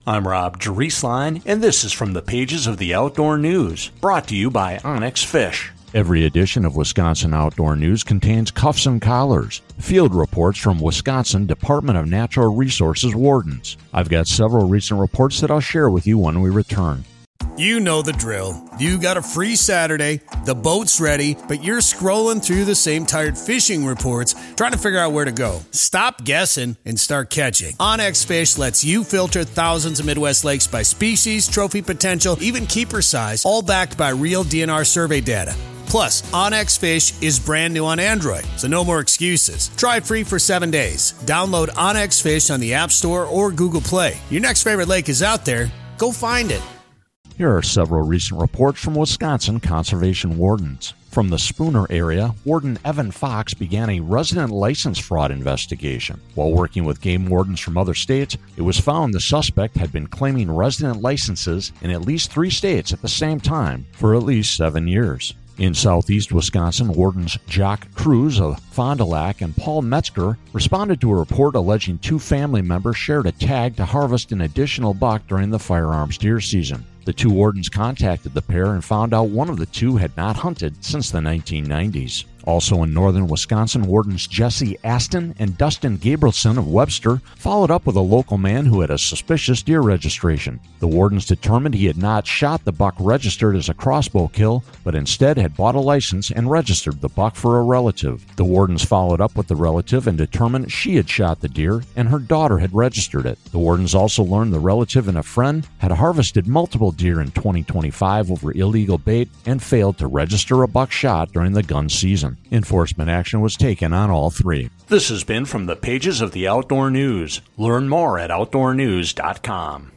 I'm Rob Drieslein, and this is from the pages of the Outdoor News, brought to you by Onyx Fish. Every edition of Wisconsin Outdoor News contains cuffs and collars, field reports from Wisconsin Department of Natural Resources wardens. I've got several recent reports that I'll share with you when we return. You know the drill. You got a free Saturday, the boat's ready, but you're scrolling through the same tired fishing reports trying to figure out where to go. Stop guessing and start catching. OnX Fish lets you filter thousands of Midwest lakes by species, trophy potential, even keeper size, all backed by real DNR survey data. Plus, OnX Fish is brand new on Android, so no more excuses. Try it free for 7 days. Download OnX Fish on the App Store or Google Play. Your next favorite lake is out there. Go find it. Here are several recent reports from Wisconsin conservation wardens. From the Spooner area, Warden Evan Fox began a resident license fraud investigation. While working with game wardens from other states, it was found the suspect had been claiming resident licenses in at least 3 states at the same time for at least 7 years. In southeast Wisconsin, wardens Jock Cruz of Fond du Lac and Paul Metzger responded to a report alleging 2 family members shared a tag to harvest an additional buck during the firearms deer season. The 2 wardens contacted the pair and found out one of the 2 had not hunted since the 1990s. Also in northern Wisconsin, wardens Jesse Aston and Dustin Gabrielson of Webster followed up with a local man who had a suspicious deer registration. The wardens determined he had not shot the buck registered as a crossbow kill, but instead had bought a license and registered the buck for a relative. The wardens followed up with the relative and determined she had shot the deer and her daughter had registered it. The wardens also learned the relative and a friend had harvested multiple deer in 2025 over illegal bait and failed to register a buck shot during the gun season. Enforcement action was taken on all 3. This has been from the pages of the Outdoor News. Learn more at outdoornews.com.